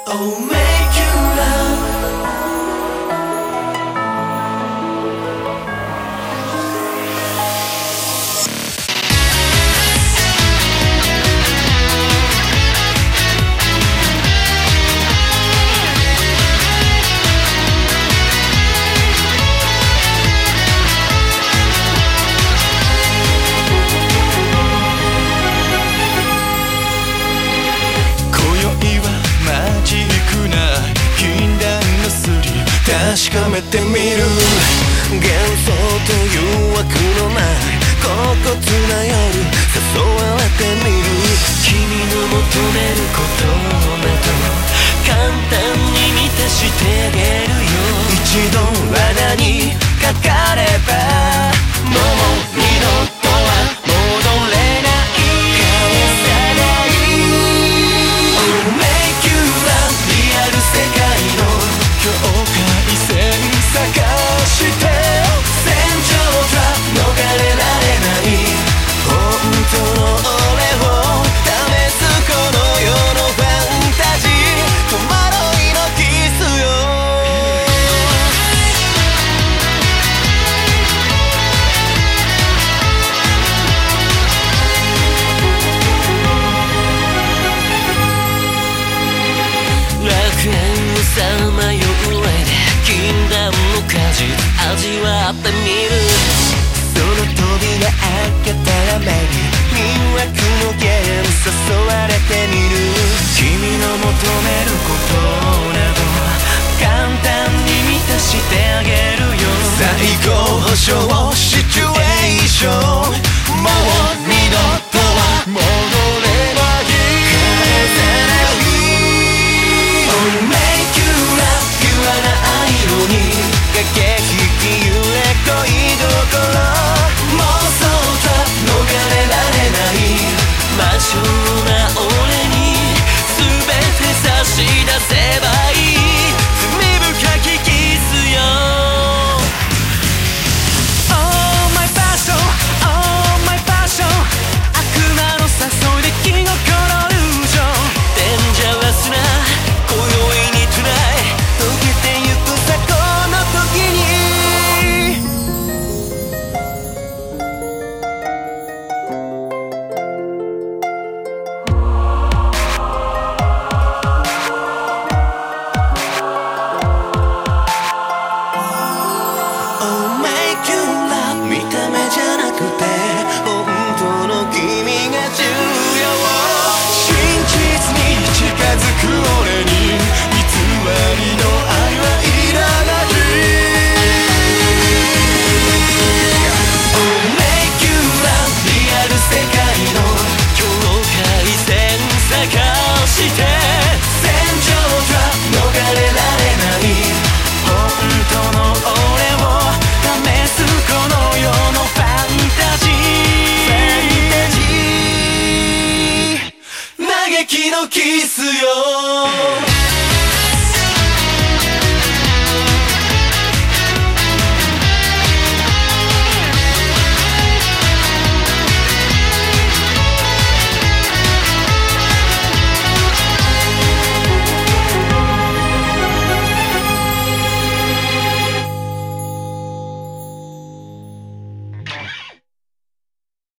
Oh, make you love.確かめてみる幻想という枠のない恍惚な夜誘われてみる君の求めることなど簡単に満たしてあげるよ一度罠にかかればもう二度とは戻れない返さない Oh make you love リアル世界の境界線探して戦場が逃れられない本当の俺を試すこの世のファンタジー戸惑いのキスよ楽園をさまよう上で禁断の果実味わってみるその扉開けたら目に魅惑のゲーム誘われてみる君の求めることなど簡単に満たしてあげるよ最高保証シチュエーションもう二度とは戻れない返さない Oh make you love ピュアな愛色に駆け引き揺れ恋心妄想と逃れられない魔性な俺に全て差し出せばいい罪深きキスよ Oh my passion Oh my passion 悪魔の誘いで気心ルージョンデンジャラスな今宵に tonight 溶けてゆくさこの時に見た目じゃなくて本当の君が重要真実に近づく俺に偽りの愛はいらない Oh make you love リアル世界の境界線探して戦場が逃れられない本当の俺を試すこの世のファンタジー嘆きのキスよ